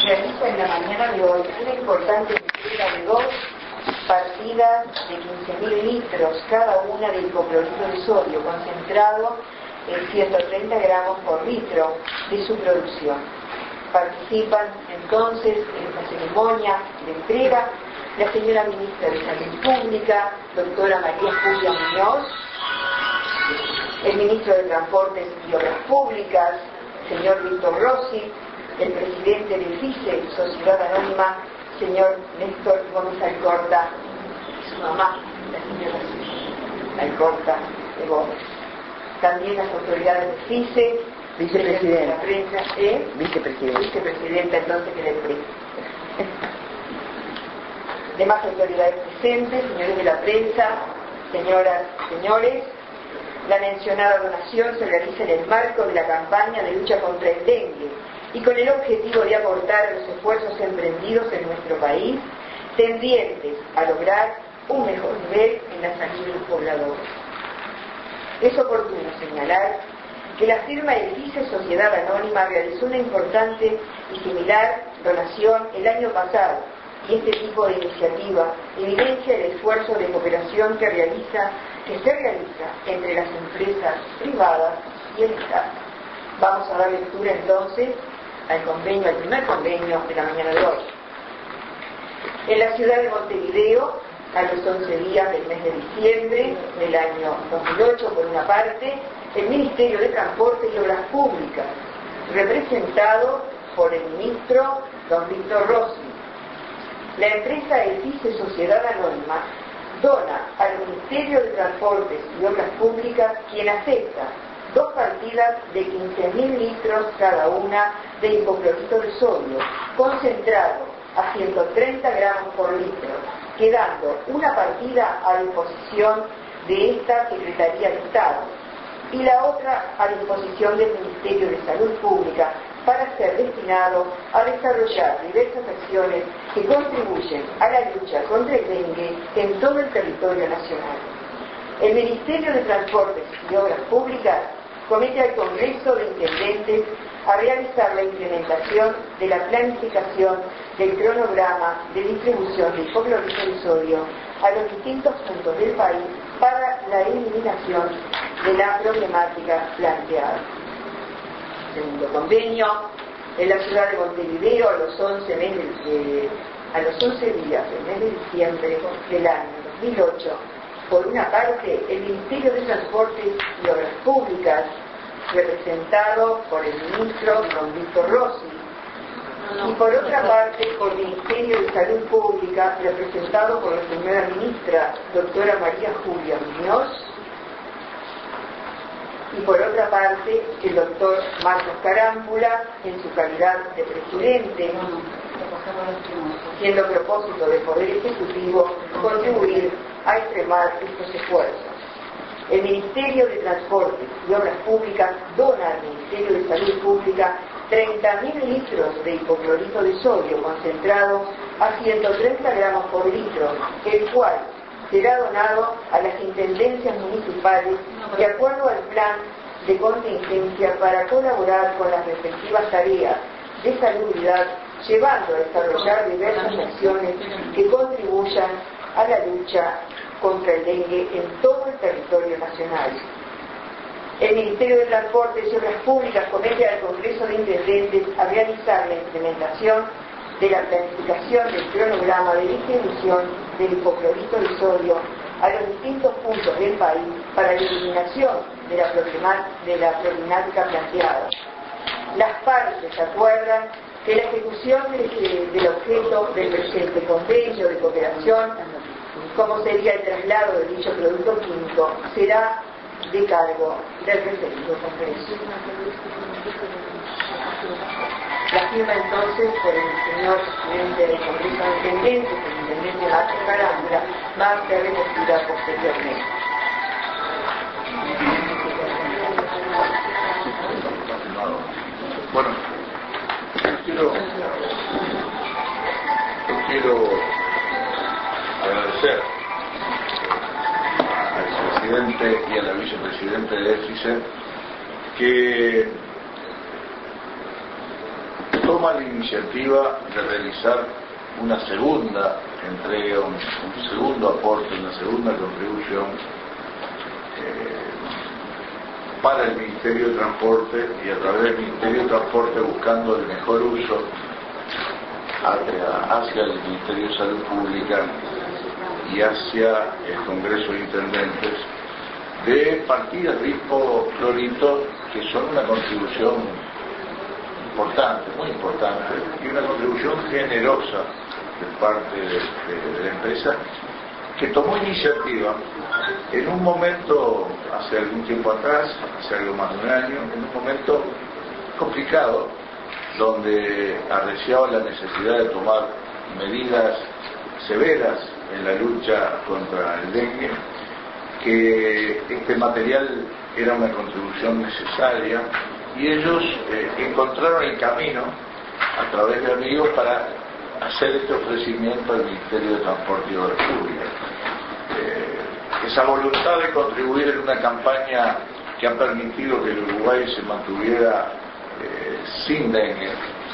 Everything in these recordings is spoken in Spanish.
realiza en la mañana de hoy una importante entrega de 2 partidas de 15.000 litros cada una de hipoclorito de sodio concentrado en 130 gramos por litro de su producción. Participan entonces en esta ceremonia de entrega la señora ministra de Salud Pública, doctora María Julia Muñoz, el ministro de Transportes y Obras Públicas, señor Víctor Rossi, el presidente del FICE, Sociedad Anónima, señor Néstor Gómez Alcorta, y su mamá, la señora Alcorta de Gómez. También las autoridades del FICE, vicepresidenta de la prensa, vicepresidenta entonces que del PRI. Demás autoridades presentes, señores de la prensa, señoras y señores, la mencionada donación se realiza en el marco de la campaña de lucha contra el dengue y con el objetivo de aportar a los esfuerzos emprendidos en nuestro país, tendientes a lograr un mejor nivel en la salud de los pobladores. Es oportuno señalar que la firma del FICE Sociedad Anónima realizó una importante y similar donación el año pasado, y este tipo de iniciativa evidencia el esfuerzo de cooperación que se realiza entre las empresas privadas y el Estado. Vamos a dar lectura entonces al primer convenio de la mañana de hoy. En la ciudad de Montevideo, a los 11 días del mes de diciembre del año 2008, por una parte, el Ministerio de Transportes y Obras Públicas, representado por el ministro don Víctor Rossi, la empresa FICE Sociedad Anónima, dona al Ministerio de Transportes y Obras Públicas, quien acepta 2 partidas de 15.000 litros cada una de hipoclorito de sodio, concentrado a 130 gramos por litro, quedando una partida a disposición de esta Secretaría de Estado y la otra a disposición del Ministerio de Salud Pública para ser destinado a desarrollar diversas acciones que contribuyen a la lucha contra el dengue en todo el territorio nacional. El Ministerio de Transportes y Obras Públicas comete al Congreso de Intendentes a realizar la implementación de la planificación del cronograma de distribución de hipoclorito de sodio a los distintos puntos del país para la eliminación de la problemática planteada. Segundo convenio, en la ciudad de Montevideo, a los 11 días del mes de diciembre del año 2008, por una parte, el Ministerio de Transportes y Obras Públicas, representado por el ministro don Víctor Rossi, y por otra parte, por el Ministerio de Salud Pública, representado por la señora ministra, doctora María Julia Muñoz, y por otra parte, el doctor Marcos Carámbula, en su calidad de presidente, siendo propósito del Poder Ejecutivo contribuir a extremar estos esfuerzos. El Ministerio de Transportes y Obras Públicas dona al Ministerio de Salud Pública 30.000 litros de hipoclorito de sodio concentrado a 130 gramos por litro, el cual será donado a las intendencias municipales de acuerdo al plan de contingencia para colaborar con las respectivas tareas de salubridad, llevando a desarrollar diversas acciones que contribuyan a la lucha contra el dengue en todo el territorio nacional. El Ministerio de Transportes y Obras Públicas comete al Congreso de Intendentes a realizar la implementación de la planificación del cronograma de distribución del hipoclorito de sodio a los distintos puntos del país para la eliminación de la problemática planteada. Las partes acuerdan que la ejecución del objeto del presente convenio de cooperación, como sería el traslado de dicho producto químico, será de cargo del referido Congreso. La firma entonces por el señor presidente del Congreso de Intendentes, el intendente Marcos Carámbula, va a ser recogida posteriormente. Bueno, yo quiero agradecer al presidente y a la vicepresidenta de FICE que toma la iniciativa de realizar una segunda entrega, un segundo aporte, una segunda contribución para el Ministerio de Transporte, y a través del Ministerio de Transporte buscando el mejor uso hacia el Ministerio de Salud Pública y hacia el Congreso de Intendentes de partidas tipo Florito, que son una contribución importante, muy importante, y una contribución generosa de parte de la empresa, que tomó iniciativa en un momento, hace algún tiempo atrás, hace algo más de un año, en un momento complicado, donde arreciaba la necesidad de tomar medidas severas en la lucha contra el dengue, que este material era una contribución necesaria, y ellos encontraron el camino a través de amigos para hacer este ofrecimiento al Ministerio de Transporte y Obras Públicas. Esa voluntad de contribuir en una campaña que ha permitido que el Uruguay se mantuviera sin dengue,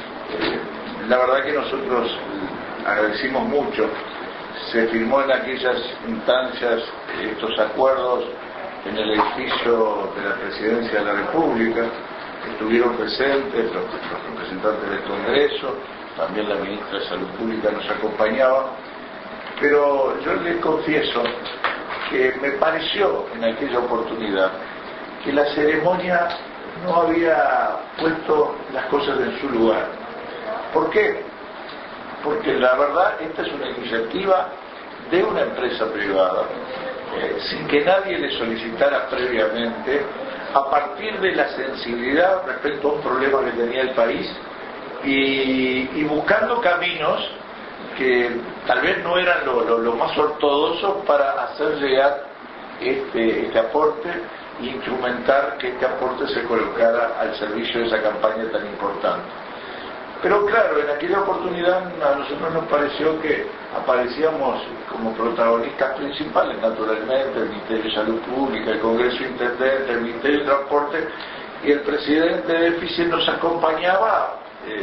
la verdad que nosotros agradecimos mucho. Se firmó en aquellas instancias estos acuerdos en el edificio de la Presidencia de la República. Estuvieron presentes los representantes del Congreso, también la ministra de Salud Pública nos acompañaba, pero yo les confieso que me pareció en aquella oportunidad que la ceremonia no había puesto las cosas en su lugar. ¿Por qué? Porque la verdad esta es una iniciativa de una empresa privada, sin que nadie le solicitara previamente, a partir de la sensibilidad respecto a un problema que tenía el país, y buscando caminos que tal vez no eran lo más ortodoxos para hacer llegar este aporte e instrumentar que este aporte se colocara al servicio de esa campaña tan importante. Pero claro, en aquella oportunidad a nosotros nos pareció que aparecíamos como protagonistas principales, naturalmente, el Ministerio de Salud Pública, el Congreso de Intendentes, el Ministerio de Transporte, y el presidente de EFICE nos acompañaba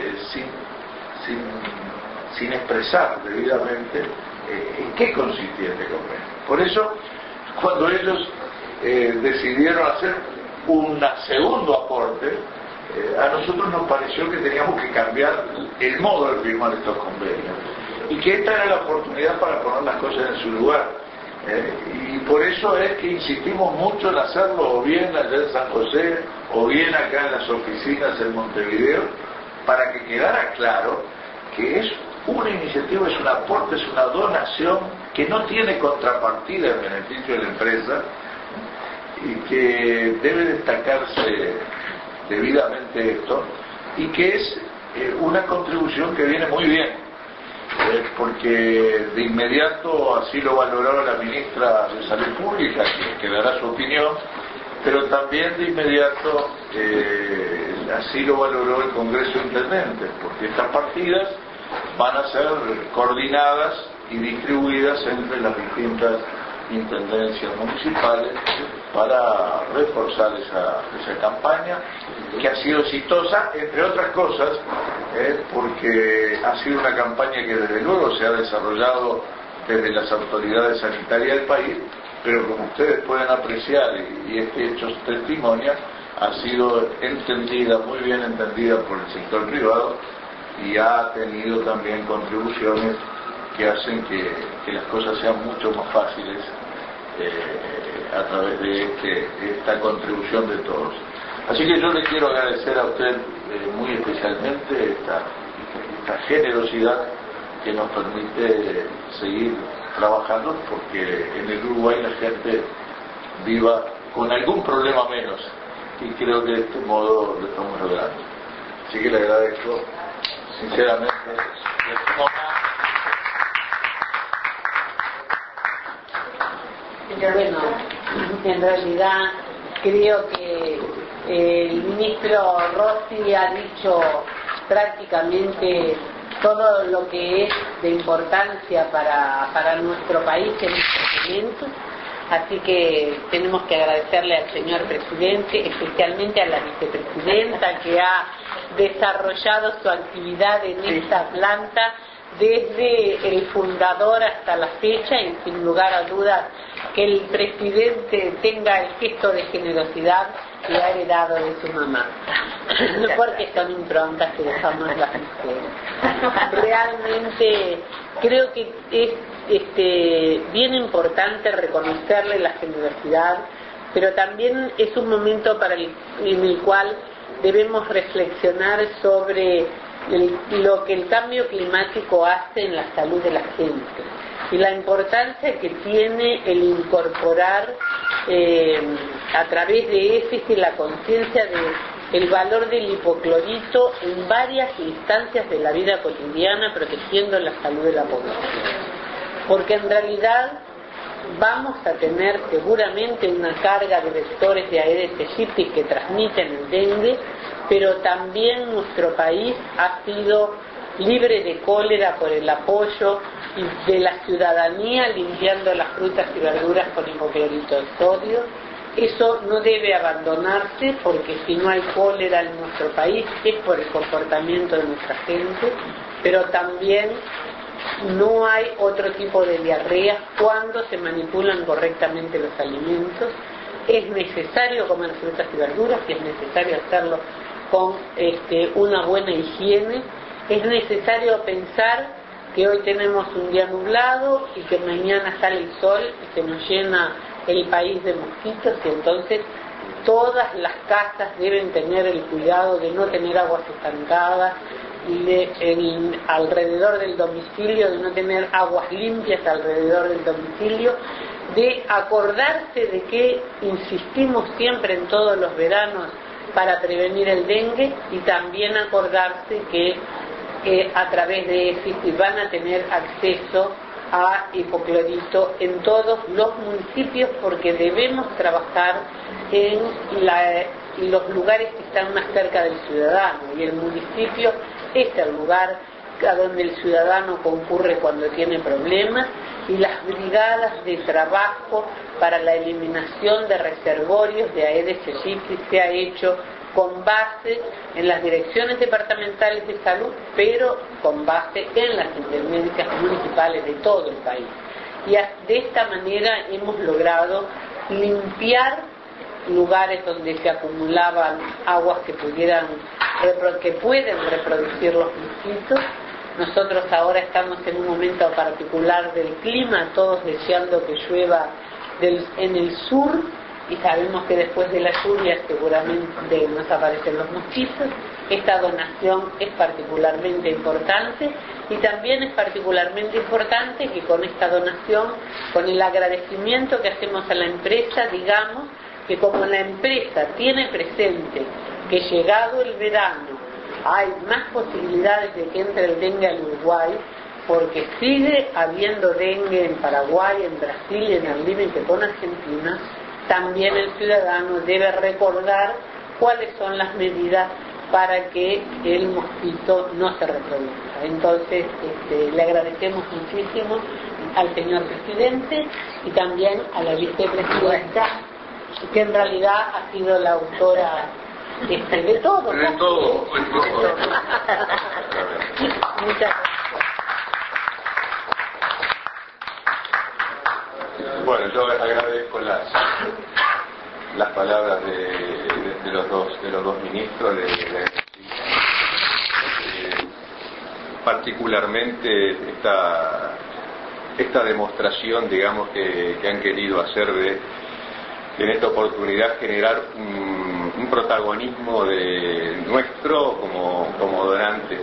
sin expresar debidamente en qué consistía este convenio. Por eso, cuando ellos decidieron hacer un segundo aporte, a nosotros nos pareció que teníamos que cambiar el modo de firmar estos convenios, y que esta era la oportunidad para poner las cosas en su lugar. Y por eso es que insistimos mucho en hacerlo o bien allá en San José o bien acá en las oficinas en Montevideo, para que quedara claro que es una iniciativa, es un aporte, es una donación que no tiene contrapartida en beneficio de la empresa, y que debe destacarse debidamente esto, y que es una contribución que viene muy bien, porque de inmediato así lo valoró la ministra de Salud Pública, que dará su opinión, pero también de inmediato así lo valoró el Congreso de Intendentes, porque estas partidas van a ser coordinadas y distribuidas entre las distintas intendencias municipales para reforzar esa campaña, que ha sido exitosa, entre otras cosas, porque ha sido una campaña que desde luego se ha desarrollado desde las autoridades sanitarias del país, pero como ustedes pueden apreciar, y este hecho testimonia, ha sido entendida, muy bien entendida por el sector privado, y ha tenido también contribuciones que hacen que las cosas sean mucho más fáciles a través de esta contribución de todos. Así que yo le quiero agradecer a usted muy especialmente esta generosidad que nos permite seguir trabajando, porque en el Uruguay la gente viva con algún problema menos, y creo que de este modo lo estamos logrando. Así que le agradezco sinceramente. Bueno, en realidad creo que el ministro Rossi ha dicho prácticamente todo lo que es de importancia para nuestro país en este momento. Así que tenemos que agradecerle al señor presidente, especialmente a la vicepresidenta que ha desarrollado su actividad en esta planta desde el fundador hasta la fecha, y sin lugar a dudas que el presidente tenga el gesto de generosidad que ha heredado de su mamá, porque son improntas que dejamos las mujeres. Realmente creo que es bien importante reconocerle la generosidad, pero también es un momento en el cual debemos reflexionar sobre lo que el cambio climático hace en la salud de la gente y la importancia que tiene el incorporar a través de éfesis la conciencia del valor del hipoclorito en varias instancias de la vida cotidiana, protegiendo la salud de la población. Porque en realidad vamos a tener seguramente una carga de vectores de Aedes aegypti que transmiten el dengue, pero también nuestro país ha sido libre de cólera por el apoyo de la ciudadanía limpiando las frutas y verduras con hipoclorito de sodio. Eso no debe abandonarse, porque si no hay cólera en nuestro país es por el comportamiento de nuestra gente, pero también no hay otro tipo de diarrea cuando se manipulan correctamente los alimentos. Es necesario comer frutas y verduras, y es necesario hacerlo con una buena higiene. Es necesario pensar que hoy tenemos un día nublado y que mañana sale el sol y se nos llena el país de mosquitos, y entonces todas las casas deben tener el cuidado de no tener aguas estancadas alrededor del domicilio, de no tener aguas limpias alrededor del domicilio, de acordarse de que insistimos siempre en todos los veranos para prevenir el dengue, y también acordarse que a través de EFISI van a tener acceso a hipoclorito en todos los municipios, porque debemos trabajar en los lugares que están más cerca del ciudadano, y el municipio es el lugar a donde el ciudadano concurre cuando tiene problemas, y las brigadas de trabajo para la eliminación de reservorios de Aedes aegypti se ha hecho con base en las direcciones departamentales de salud, pero con base en las intendencias municipales de todo el país. Y de esta manera hemos logrado limpiar lugares donde se acumulaban aguas que pueden reproducir los mosquitos. Nosotros ahora estamos en un momento particular del clima, todos deseando que llueva en el sur, y sabemos que después de la lluvia seguramente nos aparecen los mosquitos. Esta donación es particularmente importante, y también es particularmente importante que con esta donación, con el agradecimiento que hacemos a la empresa, digamos que como la empresa tiene presente que llegado el verano hay más posibilidades de que entre el dengue al Uruguay, porque sigue habiendo dengue en Paraguay, en Brasil y en el límite con Argentina, también el ciudadano debe recordar cuáles son las medidas para que el mosquito no se reproduzca. Entonces, le agradecemos muchísimo al señor presidente y también a la vicepresidenta, que en realidad ha sido la autora de todo. De todo. Muchas gracias. Bueno, yo agradezco las palabras de los dos ministros, particularmente esta demostración, digamos, que han querido hacer en esta oportunidad generar un protagonismo de nuestro como donantes,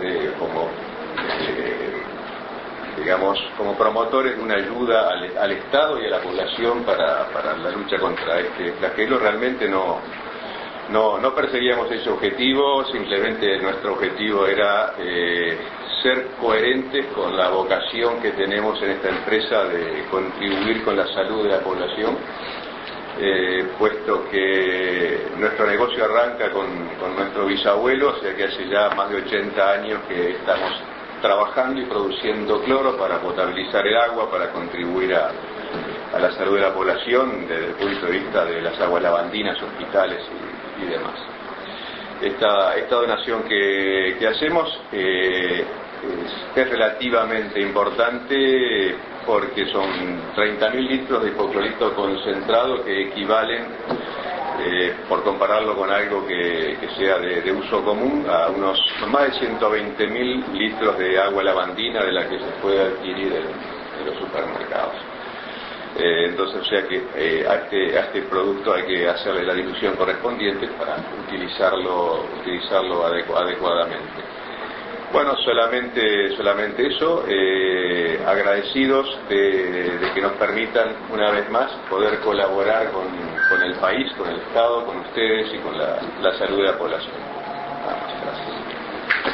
digamos, como promotores de una ayuda al Estado y a la población para la lucha contra este flagelo. Realmente no perseguíamos ese objetivo, simplemente nuestro objetivo era ser coherentes con la vocación que tenemos en esta empresa de contribuir con la salud de la población, puesto que nuestro negocio arranca con nuestro bisabuelo, o sea que hace ya más de 80 años que estamos trabajando y produciendo cloro para potabilizar el agua, para contribuir la salud de la población desde el punto de vista de las aguas lavandinas, hospitales y demás. Esta donación que hacemos es relativamente importante porque son 30.000 litros de hipoclorito concentrado que equivalen, por compararlo con algo que sea de uso común, a unos más de 120.000 litros de agua lavandina de la que se puede adquirir en los supermercados. Entonces, o sea que a este producto hay que hacerle la dilución correspondiente para utilizarlo adecuadamente. Bueno, solamente eso, agradecidos de que nos permitan una vez más poder colaborar con el país, con el Estado, con ustedes y con la salud de la población. Gracias.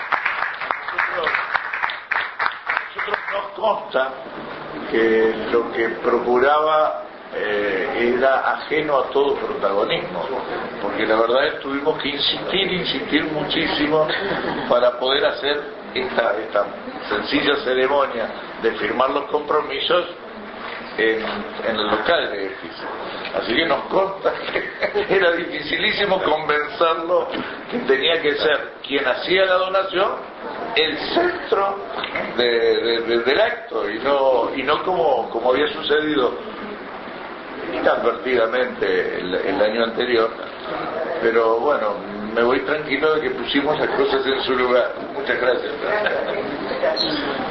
Nosotros nos consta que lo que procuraba era ajeno a todo protagonismo, porque la verdad es que tuvimos que insistir muchísimo para poder hacer esta sencilla ceremonia de firmar los compromisos en el local de edificio. Así que nos consta que era dificilísimo convencerlo que tenía que ser quien hacía la donación el centro del acto y no como había sucedido inadvertidamente el año anterior. Pero bueno, me voy tranquilo de que pusimos las cosas en su lugar. Muchas gracias.